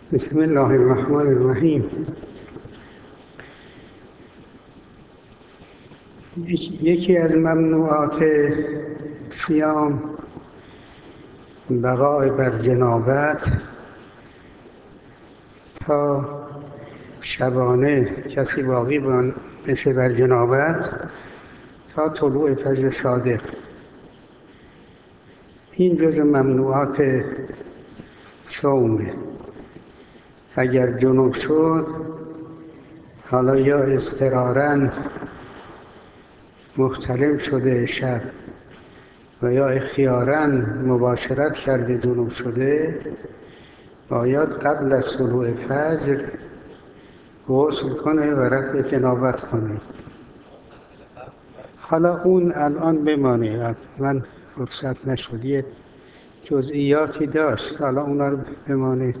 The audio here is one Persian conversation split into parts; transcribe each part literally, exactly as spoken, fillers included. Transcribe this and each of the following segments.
بسم الله الرحمن الرحیم. یکی از ممنوعات صیام بقای بر جنابت تا شبانه کسی باقی بشه بر جنابت تا طلوع فجر صادق. این جزء ممنوعات صومه. اگر جنوب شد، حالا یا اضطراراً محتلم شده شب و یا اختیاراً مباشرت کرده جنوب شده، باید قبل از طلوع فجر غسل کنه و رفع جنابت کنه. حالا اون الان بمانه، من فرصت نشد، جزئیاتی داشت، حالا اونا رو بمانه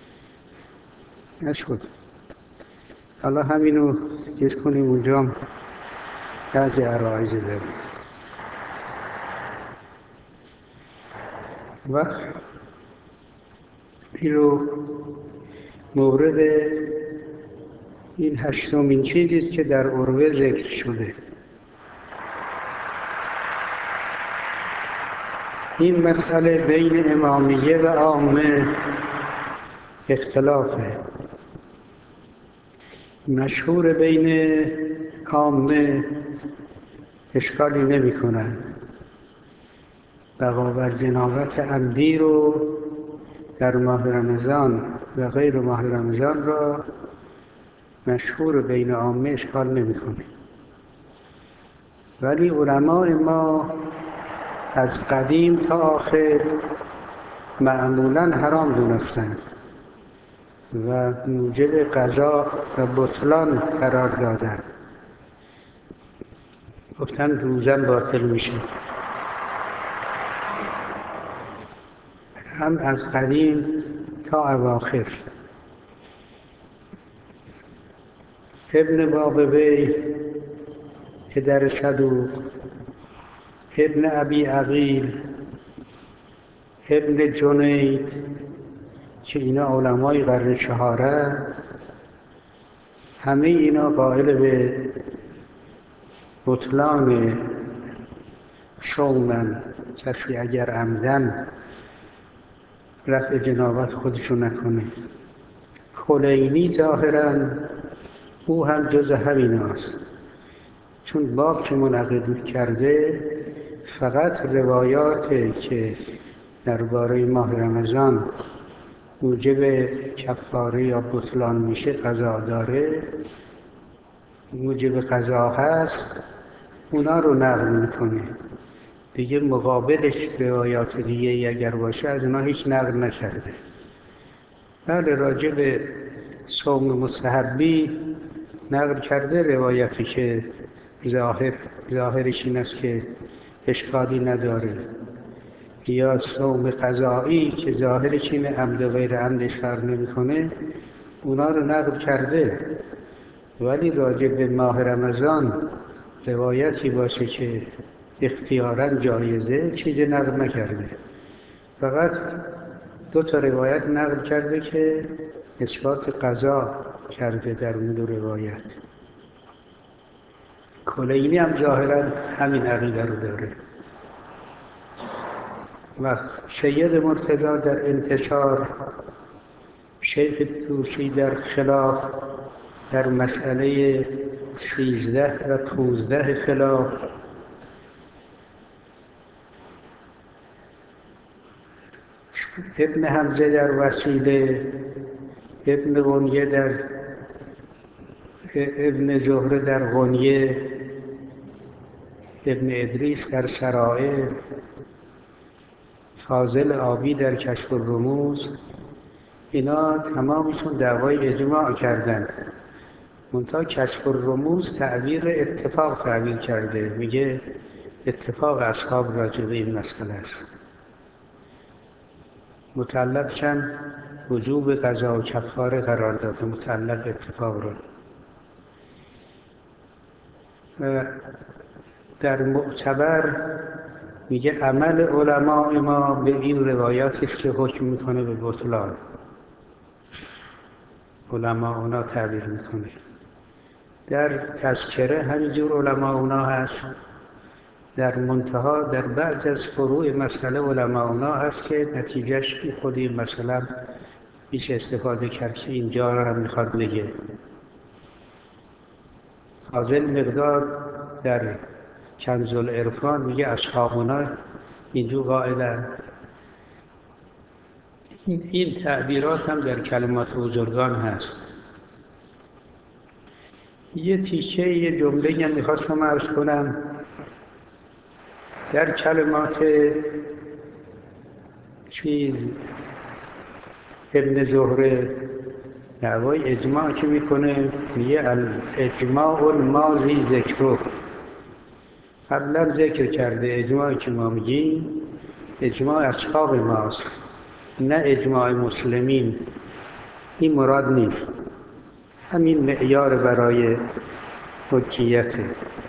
نشد. حالا همینو گیز کنیم، اونجا هم بعضی عرایض داریم. و این رو مورد این هشتمین چیزیست که در عروه ذکر شده. این مسئله بین امامیه و عامه اختلافه. مشهور بین عامه اشکالی نمی کنن. بقا بر جنابت عمدی رو در ماه رمضان و غیر ماه رمضان را مشهور بین عامه اشکال نمی کنه. ولی علماء ما از قدیم تا آخر معمولاً حرام دونستن و موجب قضا و بطلان قرار دادن. گفتن روزن باطل میشه. هم از قدیم تا اواخر. ابن باقوی پدر صدوق، ابن ابی عقیل، ابن جنید که اینا علمای قرن چهاره، همه اینا قائل به بطلان صومن. کسی اگر عمدن رفع جنابت خودشو نکنه. کلینی ظاهراً او هم جز همین هست، چون باب که منعقد کرده فقط روایاتی که درباره ماه رمضان موجب کفاره یا بطلان میشه قضا داره، موجب قضا هست، اونا رو نقل میکنه. دیگه مقابلش روایات دیگه اگر باشه از اونا هیچ نقل نکرده. بله، راجع به صوم مستحبی نقل کرده روایتی که ظاهر ظاهرش این است که اشکالی نداره، یا صوم قضایی که ظاهرش این عمد و غیر عمد اشکال نمی‌کنه، اونا رو نقل کرده. ولی راجع به ماه رمضان روایتی باشه که اختیاراً جایزه، چیزی نقل نکرده. فقط دو تا روایت نقل کرده که اثبات قضا کرده در اون دو روایت. کلینی هم ظاهراً همین عقیده رو داره. و سید مرتضی در انتشار، شیخ طوسی در خلاف، در مسئله سیزده و پونزده خلاف، ابن حمزه در وسیله، ابن غنیه در ابن زهره در غنیه، ابن ادریس در شرائع، فاضل آبی در کشف الرموز، اینا تمامشون دعوای اجماع کردن. منتها کشف الرموز تعبیر اتفاق تعبیر کرده، میگه اتفاق اصحاب راجع به این مسئله است. متعلقش هم وجوب قضا و کفاره قرار داده، متعلق اتفاق رو. در معتبر میگه عمل علماء ما به این روایات است که حکم میکنه به بطلان. علما اونا تعبیر میکنه. در تذکره همینجور علما اونا هست، در منتها در بعض از فروع مسئله علما اونا هست که نتیجهش خودی مثلا میشه استفاده کرد که اینجا رو هم میخواد بگه. حاضر مقدار در کنز العرفان میگه اصحابنا اینجور قائلن. این تعبیرات هم در کلمات بزرگان هست. یه تیکه یه جمله هم میخواستم عرض کنم در کلمات چیز ابن زهره دعوای اجماع که میکنه میگه الاجماع الماضی ذکره. قبلا ذکر کرده اجماعی که ما میگیم اجماع اصحاب ماست نه اجماع مسلمین. این مراد نیست، همین معیار برای حجیته.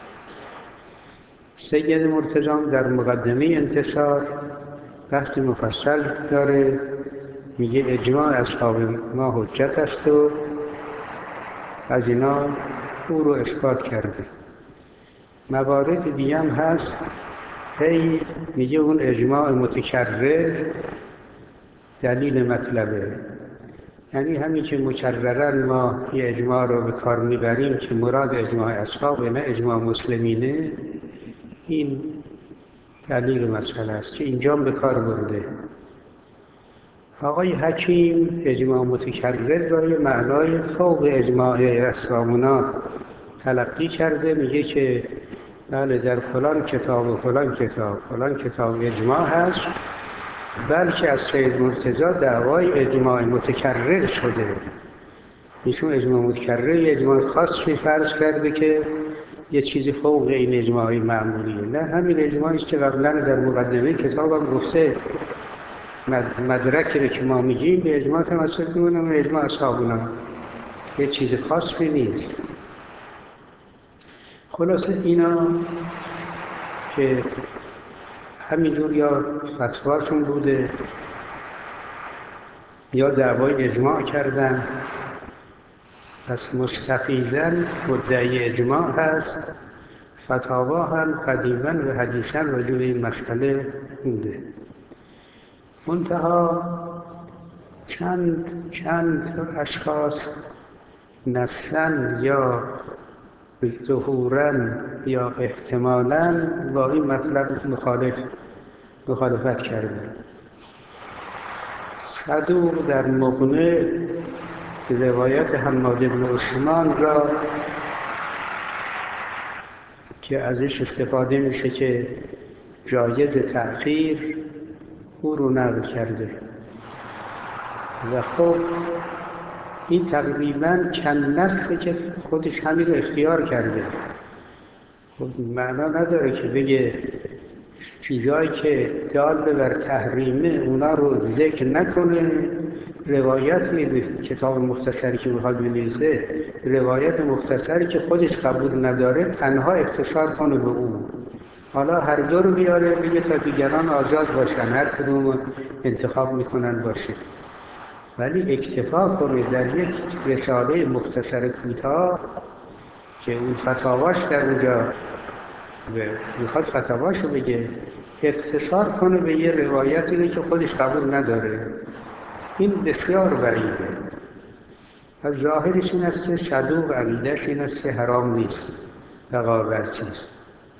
سید مرتضی در مقدمه انتصار بحث مفصل داره، میگه اجماع اصحاب ما حجت است و از اینا او رو اثبات کرده. موارد دیگه هم هست، هی میگه اون اجماع متکرر دلیل مطلبه. یعنی همین که مکررن ما یه اجماع رو به کار میبریم که مراد اجماع اصحابه نه اجماع مسلمینه، این دلیل مسئله است که اینجا به کار برده. آقای حکیم اجماع متکرر را یه معنای فوق اجماع اصحابنا تلقی کرده، میگه که بله در فلان کتاب و فلان کتاب فلان کتاب اجماع هست، بلکه از سید مرتضی دعوای اجماع متکرر شده. ایشون اجماع متکرر یه اجماع خاصی فرض کرده که یه چیزی فوق این اجماعی معمولیه. نه، همین اجماعی که قبلا در مقدمه کتابم گفته مدرکی که ما میگیم به اجماع تمسک می‌کنیم، اجماع اصحابنا، یه چیز خاصی نیست. خلاصه اینا که همینجور یا فتواشون بوده یا دعوای اجماع کردن، پس مستفیضاً مدعی اجماع هست. فتاوا هم قدیماً و حدیثاً راجع به این مسئله بوده. منتها چند چند اشخاص نسلاً یا ظهوراً یا احتمالاً با این مطلب مخالف مخالفت کردند. صدوق در مغنی روایت حماد بن عثمان را که ازش استفاده میشه که جایز تأخیر، او رو نقل کرده و خب این تقریباً چند نسخه که خودش همین رو اختیار کرده. خب معنا نداره که بگه چیزایی که دال بر تحریمه اونا رو ذکر نکنه، روایت میده. کتاب مختصری که میخواد بنویسه روایت مختصری که خودش قبول نداره تنها اختصار کنه به اون، حالا هر دو رو بیاره بگه تا دیگران آزاد باشن هر کدوم انتخاب میکنن باشه، ولی اکتفا کنه در یک رساله مختصر کوتاه که اون فتاواش در اونجا میخواد فتاواش رو بگه، اختصار کنه به یه روایتی که خودش قبول نداره. این بسیار بعیده. از ظاهرش این است که صدوق عقیده‌اش این است که حرام نیست بقا بر چیز.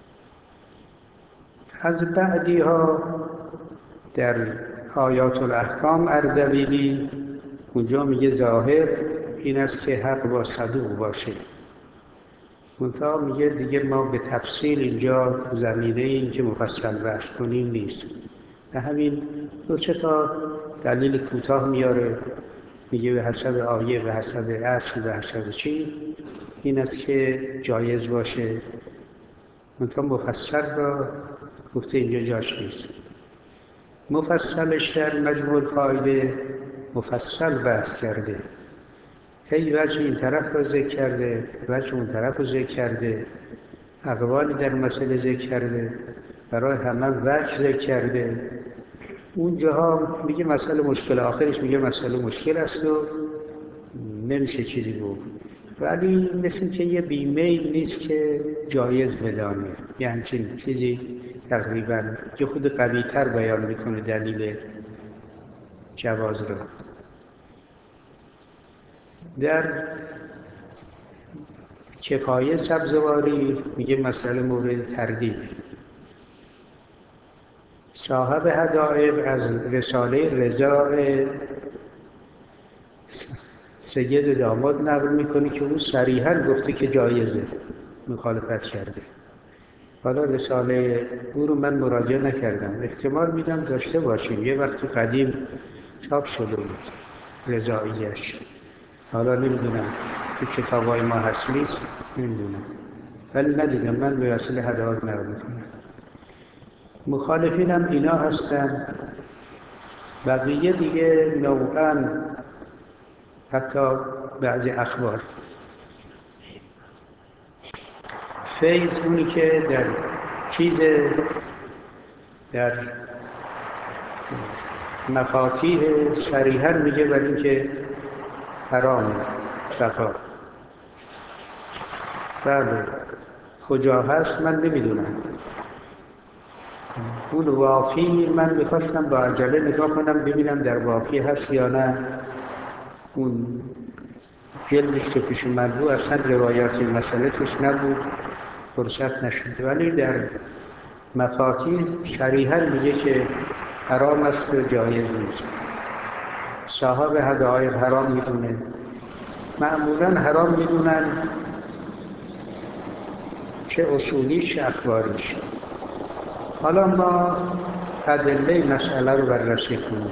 از بعدی ها در آیات الاحکام اردبیلی اونجا میگه ظاهر این است که حق با صدوق باشه. منتها میگه دیگه ما به تفصیل اینجا زمینه این که مفصل بحث کنیم نیست. به همین دو سه تا دلیل کوتاه میاره، میگه به حسب آیه، به حسب اصل، به حسب چی این است که جایز باشه. منتها مفصل را گفته اینجا جاش نیست. مفصلش در مجموع الفائده مفصل بحث کرده، هی وجه این طرف را ذکر کرده، وجه اون طرف را ذکر کرده، اقوالی در مسئله ذکر کرده، برای همه وجه ذکر کرده. اون جاها میگه مسئله مشکل، آخرش میگه مسئله مشکل است و نمیشه چیزی بود، ولی مثل که یه بیمیل نیست که جایز بدانه. یه همچین چیزی تقریبا که خود قوی تر بیان میکنه دلیل جواز رو. در کفایه سبزواری میگه مسئله مورد تردید. صاحب هدایق از رساله رضا سید داماد نقل میکنه که اون صریحاً گفته که جایزه، مخالفت کرده. حالا رساله او رو من مراجعه نکردم، احتمال میدم داشته باشیم، یه وقتی قدیم چاپ شده بود رضاییش. حالا نمیدونم تو کتابای ما هست نیست، نمیدونم، ولی ندیدم. من به وسیله هدایق نقل میکنم. مخالفینم اینا هستن. بقیه دیگه نوعاً حتی بعضی اخبار فیض اونی که در چیز در مفاتیح صریحاً میگه ولی اینکه حرام صفا. بله کجا هست من نمیدونم. اون وافی من میخواستم با عجله نگاه کنم ببینم در وافی هست یا نه. اون جلدش که پیش من بود اصلا روایات این مسئله توش نبود، فرصت نشد. ولی در مفاتیح صریحاً میگه که حرام است و جایز نیست. صاحب هدایق حرام میدونه. معمولاً حرام میدونن، چه اصولیش چه اخباریش. حالا ما ادله مسئله رو بررسی کنیم.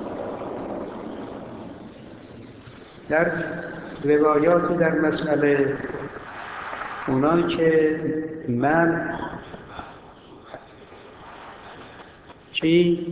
در روایات در مسئله اونایی که من چی؟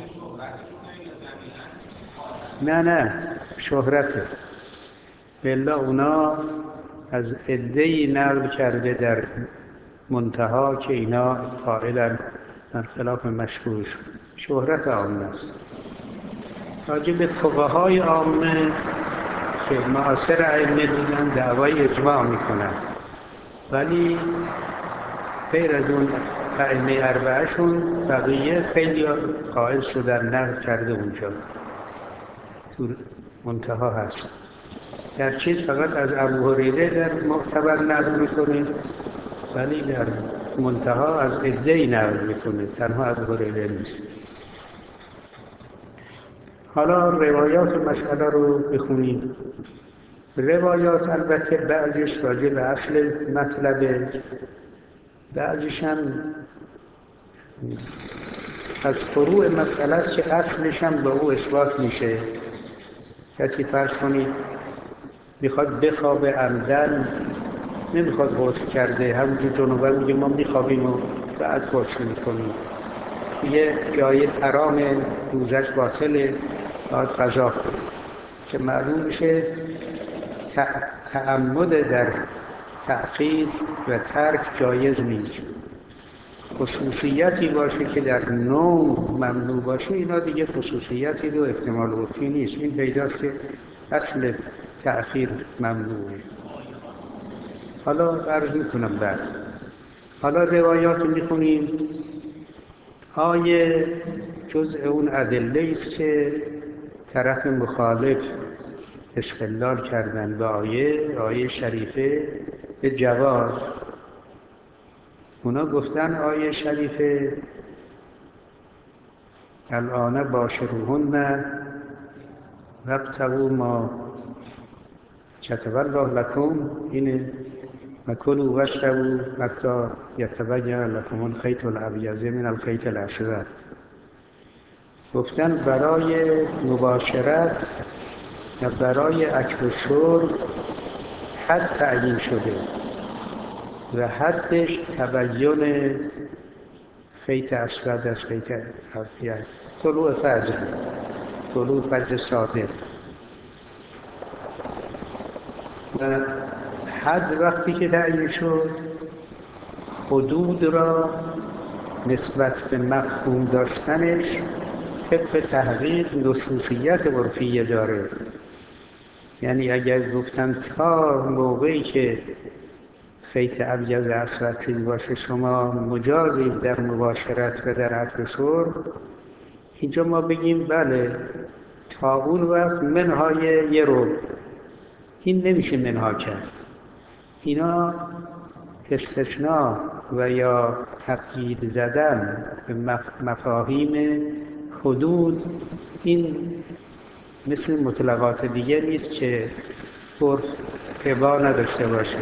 نه نه شهرته بالله. اونا از عده‌ای نقل کرده در منتها که اینا قائلا در خلاف مشروع شد. شهرت عامه است. راجع به فقهای عامه که معاصر ائمه بودن دعوای اجماع میکنن، ولی غیر از اون ائمه اربعه‌شون بقیه خیلی قائل شدن، نقل کرده اونجا تو منتها هست. در چیز فقط از ابو هریره در معتبر نقل میکنه، ولی در منتها از عده‌ای نقل میکنه، تنها ابو هریره نیست. حالا روایات مسئله رو بخونیم. روایات البته بعضیش راجع به اصل مطلبه، بعضیش هم از فروع مسئله است که اصلش هم به او اثبات میشه. کسی فرض کنید میخواد بخوابه عمدن، نمیخواد غسل کرده، همونجور جنوبه میگه ما میخوابیم و بعد غسل میکنیم، یه جای حرام روزش باطله، باید قضا کنه که معلوم میشه تعمد در تأخیر و ترک جایز نیست. خصوصیتی باشه که در نوم ممنوع باشه، اینا دیگه خصوصیتی رو احتمال وقتی نیست. این پیداست که اصل تأخیر ممنوعه. حالا عرض میکنم بعد. حالا روایات میخونیم. آیه جزء اون ادله است که طرف مخالف استدلال کردن به آیه آیه شریفه به جواز. اونا گفتن آیه شریفه الان باشروهن وابتغوا ما کتب الله لکم، اینه وکلوا واشربوا حتی یتبین لکم الخیط الابیض من الخیط الاسود. گفتن برای مباشرت و برای اکل و شرب حد تعیین شده و حدش تبین خیط اسود از خیط ابیض، طلوع فجر، طلوع فجر صادق. و حد وقتی که تعیین شد، حدود را نسبت به مفهوم داشتنش طبق تحقیق نصوصیت عرفیه داره. یعنی اگر گفتم تا موقعی که خیط ابجد اسود چیز باشه شما مجازید در مباشرت و در عطر سرخ، اینجا ما بگیم بله تا اون وقت منهای یه رو، این نمیشه منها کرد. اینا استثناء و یا تقیید زدن به مفاهیم حدود، این مثل مطلقات دیگه نیست که عرف ابا نداشته باشه.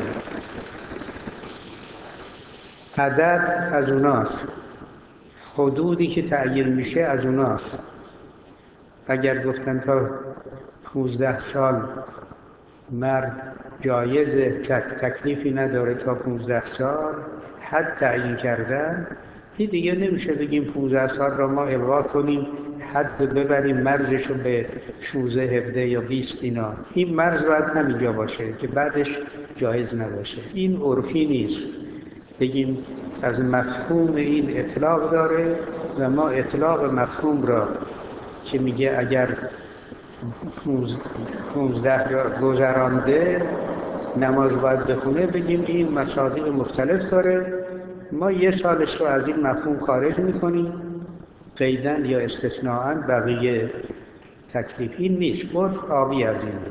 عدد از اوناست، حدودی که تعیین میشه از اوناست. اگر گفتن تا پونزده سال مرد جایز تکلیفی نداره، تا پونزده سال حد تعیین کردن، این دیگه نمیشه بگیم پونزده سال را ما ابقا کنیم حد ببریم مرزش رو به شانزده هفده یا بیست. اینا این مرز باید همینجا باشه که بعدش جایز نباشه. این عرفی نیست بگیم از مفهوم این اطلاق داره و ما اطلاق مفهوم را که میگه اگر پونزده را گذرانده نماز باید بخونه، بگیم این مصادیق مختلف داره، ما یه سالش رو از این مفهوم خارج میکنیم قیدن یا استثناءً بقیه تکلیف. این نیست، عرف آبی از اینه.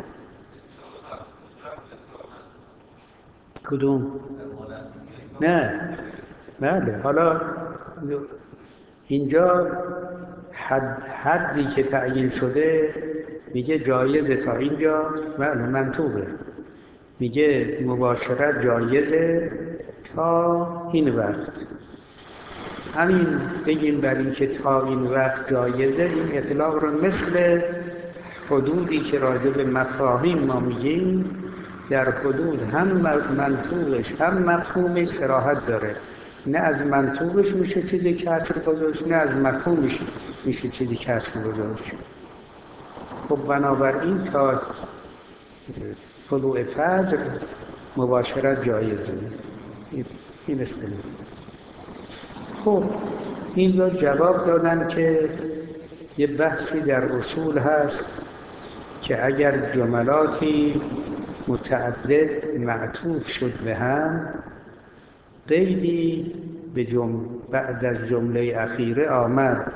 کدوم؟ نه بله، حالا اینجا حد حدی که تعیین شده میگه جایزه تا اینجا، بله منطوقه، میگه مباشرت جایزه تا این وقت. همین بگیم بر این که تا این وقت جایزه، این اطلاق رو مثل حدودی که راجع به مفاهیم ما میگیم، در حدود هم منطوقش هم مفهومش صراحت داره. نه از منطوقش میشه چیزی کسر گذاشت، نه از مفهومش میشه چیزی کسر گذاشت. خب بنابراین تا طلوع فجر مباشرت جایزه. این استدلال. خب این رو جواب دادن که یه بحثی در اصول هست که اگر جملاتی متعدد معطوف شد به هم، قیدی به جمله بعد از جمله اخیره آمد،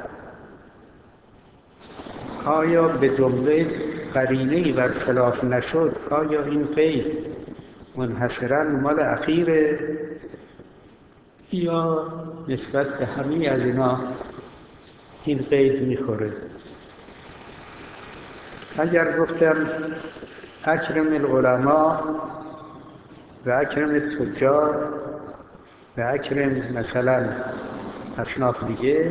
آیا به جمله قرینه‌ای برخلاف نشد، آیا این قید منحصراً مال اخیره یا نسبت به همه از اینا این قید میخوره؟ اگر گفتم اکرم العلماء و اکرم التجار و اکرم مثلا اصناف دیگه،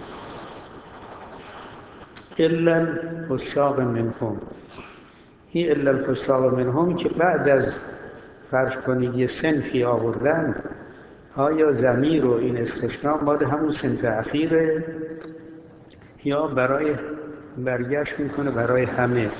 الا الفساق منهم، این الا الفساق منهم که بعد از فرض کنید یه صنفی آوردن، آیا ضمیر و این استثناء مال همون صنف اخیره یا برای برگشت میکنه برای همه؟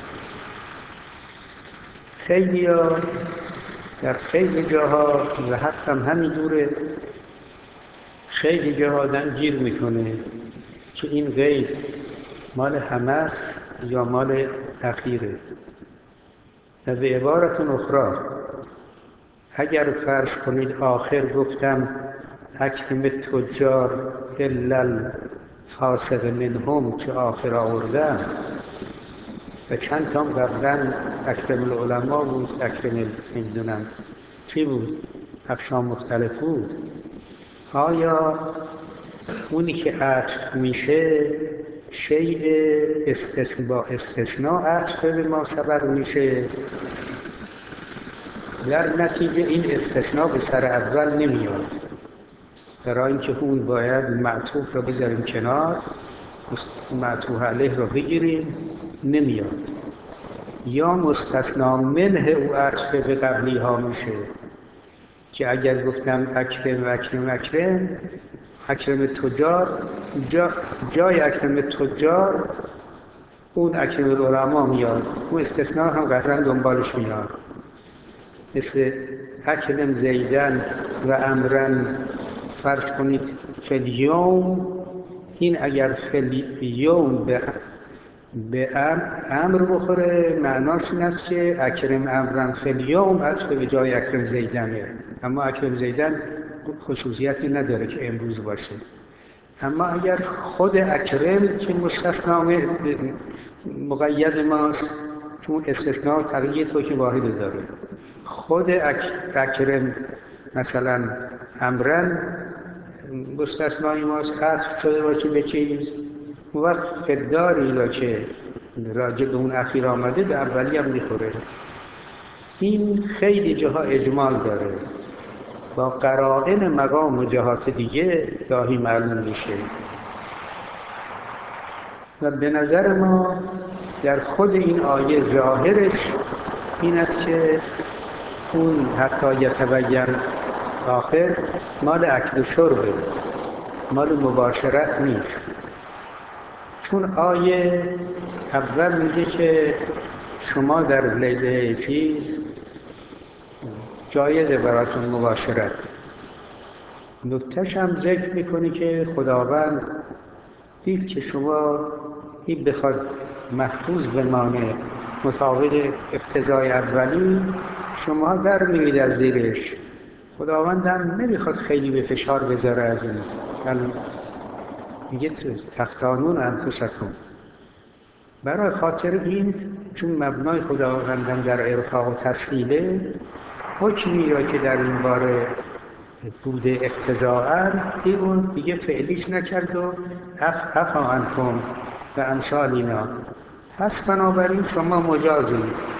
خیلی ها در خیلی جاها و حتی هم همین جوره، خیلی جاها آدم گیر میکنه که این قید مال همه است یا مال اخیره. و به عبارت اخرى اگر فرض کنید آخر گفتم اکرم التجار الا الفاسق منهم که آخر آوردم و چند تا قبلا اکرم العلماء بود، اکرم نمیدونم چی بود، اقسام مختلف بود، آیا اونی که عطف میشه شیء استثناء با استثناء عطف به ما خبر میشه؟ در نتیجه این استثناء به سر اول نمیاد، برای اینکه اون باید معطوف رو بذاریم کنار، معطوف علیه رو بگیریم، نمیاد. یا مستثنا منه او عطف به قبلی ها میشه که اگر گفتم اکرم اکرم اکرم اکرم تجار، جا جای اکرم تجار اون اکرم العلماء میاد، اون استثناء هم قطعا دنبالش میاد، مثل اکرم زیدن و امرن. فرض کنید فلیوم، این اگر فلیوم به به امر بخوره معناش این است که اکرم امرن فلیوم عطف به جای اکرم زیدنه، اما اکرم زیدن خصوصیتی نداره که امروز باشه. اما اگر خود اکرم که مستثنا مقید ماست، چون استثناء تقیید رو که واحد داره، خود اکرم مثلا امرن مستثنای ماست عطف شده باشه به چیز، اون وقت فداری را که راجع به اون اخیر آمده به اولی هم میخوره. این خیلی جاها اجمال داره، با قرائن مقام و جهات دیگه گاهی معلوم میشه و به نظر ما در خود این آیه ظاهرش این است که اون حتی یتبین آخر مال اکل و شربه، مال مباشرت نیست. چون آیه اول میگه که شما در لیله چیز جایزه براتون مباشرت، نکتهش هم ذکر میکنی که خداوند دید که شما این بخواد محفوظ بمانه مطابق اقتضای اولی، شما در میرید از زیرش. خداوند هم نمیخواد خیلی به فشار بذاره از این، یعنی میگه تختانون انفسکم. برای خاطر این چون مبنای خداوندم در ارفاق و تسهیله، حکمی را که در این باره بوده اقتضاءً اون دیگه فعلیش نکرد و اف افا عنکم و امثال اینا، پس بنابراین شما مجازید.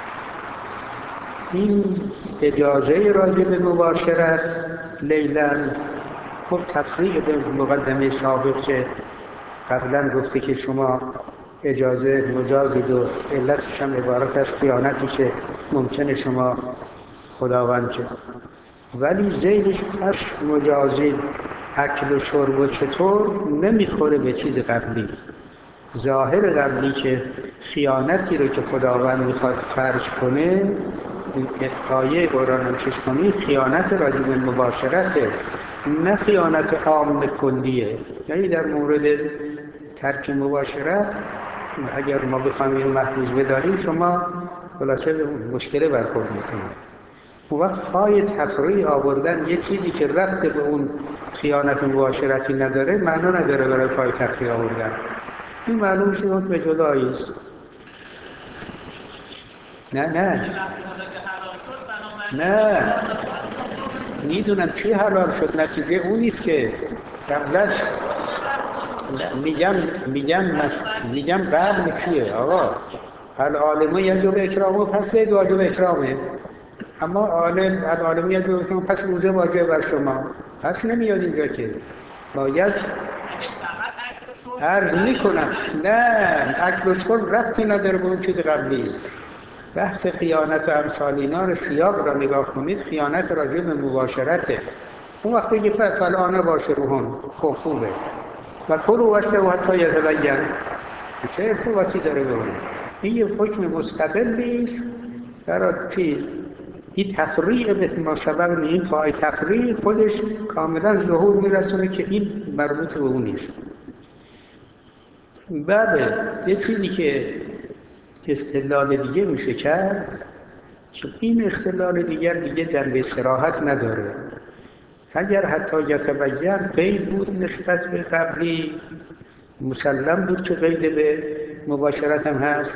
این اجازه راجع به مباشرت لیلن خب تفریع به مقدمه سابق که قبلا گفته که شما اجازه مجازید و علتش هم عبارت از خیانتی که ممکنه شما خداوند که، ولی زیدش پس مجازید اکل و شرب و چطور نمیخوره به چیز قبلی. ظاهر قبلی که خیانتی رو که خداوند میخواد فرض کنه، آیه قرآن هم چیز کنی خیانت راجع به مباشرته، نه خیانت عام کلیه. یعنی در مورد ترک مباشرت اگر ما بخوایم این محفوظ بداریم شما خلاصه مشکل برخورد میکنیم. اون وقت پای تفریع آوردن یه چیزی که ربط به اون خیانت مباشرتی نداره معنا نداره برای پای تفریع آوردن. این معلوم میشه حکم جدایی است. نه نه نه میدونم چی حلال شد، نتیجه اون نیست که قبلا میگم میگم میگم قبل چیه آقا؟ العالمه یجب اکرامه پس لید واجب اکرامه، اما عالم العالمه یجب اکرامه پس روزه واجب بر شما، پس نمیاد اینجا که باید عرض میکنم. نه اکل و شرب ربطی نداره به اون چیز قبلی. بحث خیانت و امثال اینا رو سیاق را نگاه کنید، خیانت راجع به مباشرته. اون وقتی که فلانه باشه روحون خوب خوبه و کلوا واشربوا حتی یتبین، چه ارتباطی داره به اون؟ این یه حکم مستقلیش برای چی؟ این تفریع به ما سبب این پای تفریع خودش کاملا ظهور میرسونه که این مربوط به اون نیست. بله یه چیزی که استدلال دیگه میشه کرد که این استدلال دیگر دیگه جنبه صراحت نداره. اگر حتی یتبین قید بود نسبت به قبلی، مسلم بود که قید به مباشرت هم هست،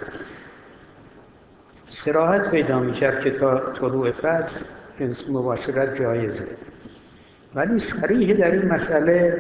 صراحت پیدا میکرد که تا طلوع فجر مباشرت جایزه. ولی صریح در این مسئله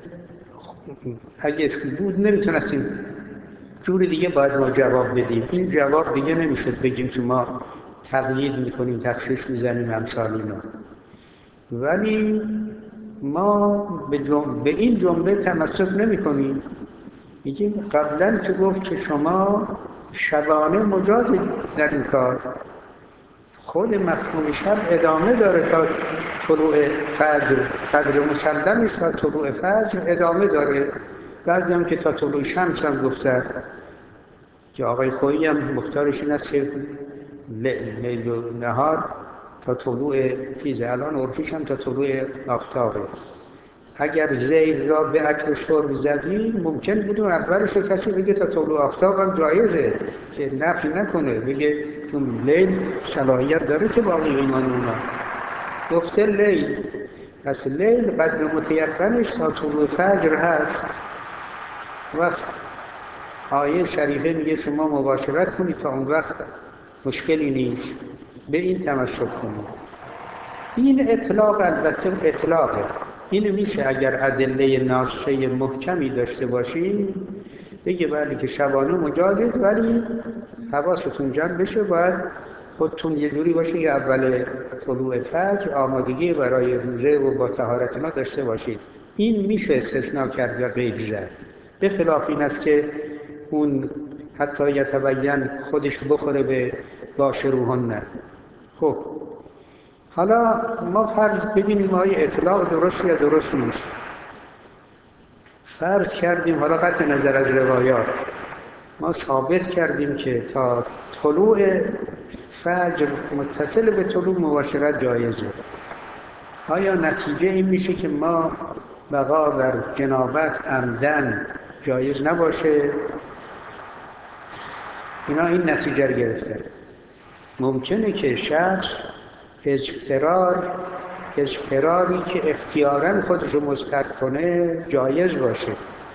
اگه بود نمیتونستیم جور دیگه باید ما جواب بدیم. این جواب دیگه نمیشه بگیم که ما تقیید میکنیم تخصیص میزنیم امثال اینا. ولی ما به, جم... به این جمله تمسک نمی کنیم. میگیم قبلا که گفت که شما شبانه مجازید در این کار، خود مفهوم شب ادامه داره تا طلوع فجر، قدر مسلمی تا طلوع فجر ادامه داره. بعضی هم که تا طلوع شمس هم گفته که آقای خویی هم مختارش این است که لیل و نهار تا طلوع چیزه، الان عرفیش هم تا طلوع آفتابه. اگر زیل را به اکل شرب زدی ممکن بود اون اولش رو کسی بگه تا طلوع آفتاب هم جایزه که نفی نکنه، بگه اون لیل صلاحیت داره که باقی ایمان اونا. گفته لیل، پس لیل قدر متیقنش تا طلوع فجر هست. وقت آیه شریفه میگه شما مباشرت کنید تا اون وقت مشکلی نیست، به این تمسک کنید. این اطلاق البته اطلاقه، این میشه اگر ادله ناسخه محکمی داشته باشی بگه بله که شبانه مجازید، ولی حواستون جمع بشه، باید خودتون یه جوری باشه که اول طلوع فجر آمادگی برای روزه و با طهارت اینا داشته باشید. این میشه استثناء کرد و قید زد. به خلاف این است که اون حتی یتبین خودش بخوره به باشروهن. خب حالا ما فرض ببینیم آیا اطلاق درست یا درست نیست. فرض کردیم، حالا قطع نظر از روایات، ما ثابت کردیم که تا طلوع فجر متصل به طلوع مباشرت جایزه. آیا نتیجه این میشه که ما بقا بر جنابت عمدن جایز نباشه؟ اینا این نتیجه رو گرفته. ممکنه که شخص اضطرار اضطراری که اختیاراً خودش رو مسترد کنه جایز باشه،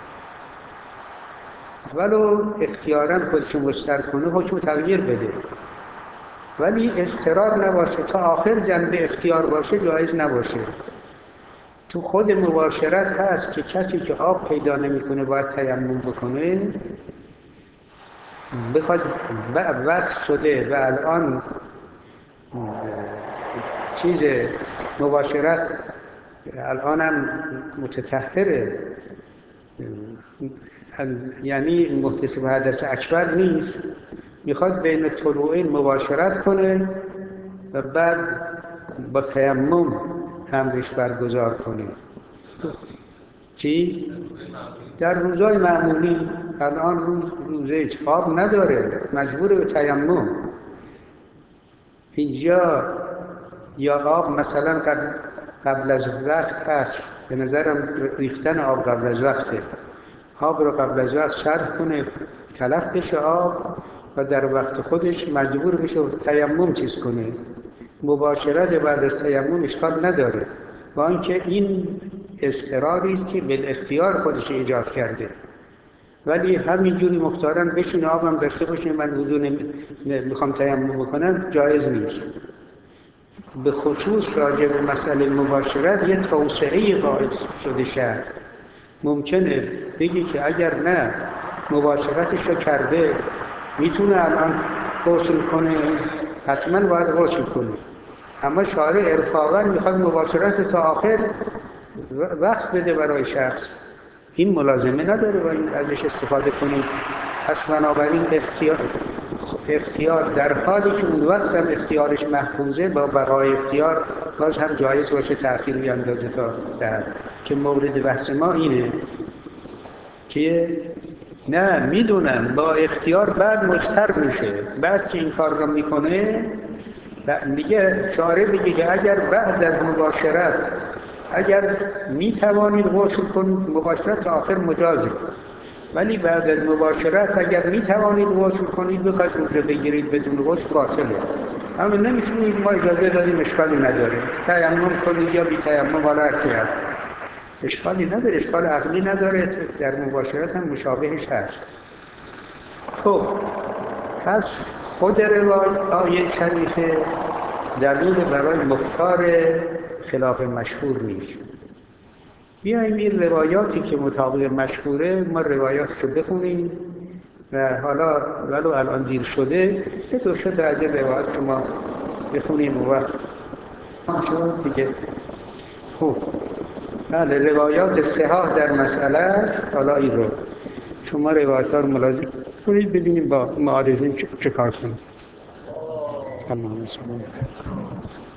ولو اختیاراً خودش رو مسترد کنه حکم تغییر بده، ولی اضطرار نباشه تا آخر جنبه اختیار باشه جایز نباشه. تو خود مباشرت هست که کسی که آب پیدا نمی‌کنه باید تیمم بکنه، بخواد وقت شده و الان چیز مباشرت الانم متطهره، یعنی محتسب حدث اکبر نیست، میخواد بین طلوعین مباشرت کنه و بعد با تیمم امرش برگزار کنه. چی؟ در روزهای معمولی الان روز روزه آب نداره، مجبور به تیمم. اینجا یا آب مثلا قبل از وقت هست، به نظرم ریختن آب قبل از وقته، آب رو قبل از وقت صرف کنه تلف بشه آب و در وقت خودش مجبور بشه تیمم چیز کنه. مباشرت بعد از تیمم اشکال نداره، با اینکه این اضطراری است که بالاختیار خودش ایجاد کرده، ولی همینجوری مختارن بشین آبم داشته باشه من وضو میخوام تیمم بکنم جایز نیست. به خصوص راجع به مسئله مباشرت یه توسعه باعث شده شد. ممکنه بگی که اگر نه مباشرتش رو کرده میتونه الان غسل کنه، حتما باید غسل کنه، اما شارع ارفاقا میخواد مباشرت تا آخر وقت بده برای شخص، این ملازمه نداره و این ازش استفاده کنید. پس بنابراین اختیار اختیار در حالی که اون وقت هم اختیارش محفوظه، با بقای اختیار باز هم جایز باشه تأخیر بیاندازه تا در که مورد بحث ما اینه که نه میدونم با اختیار بعد مضطر میشه، بعد که این کار رو میکنه میگه شارع میگه که اگر بعد از مباشرت اگر میتوانید غسل کنید مباشرت تا آخر مجازه، ولی بعد از مباشرت اگر میتوانید غسل کنید بخواید روزه بگیرید بدون غسل باطله. اما نمیتونید، ما اجازه داریم، اشکالی نداره، تیمم کنید یا بی تیمم والا هر چی هست اشکالی نداره، اشکال عقلی نداره، در مباشرت هم مشابهش هست. خب پس خود روایت آیه شریفه دلیل برای مختار خلاف مشهور نیست. بیاییم این روایاتی که مطابق مشهوره ما روایات رو بخونیم و حالا ولو الان دیر شده یه دو سه تا از این روایات که ما بخونیم و وقت شد دیگه. خوب بله، روایات صحاح در مسئله است. حالا این رو شما روایات ها رو ملاحظه کنید ببینیم با معارضین چه کار کنید. اللهم صل علی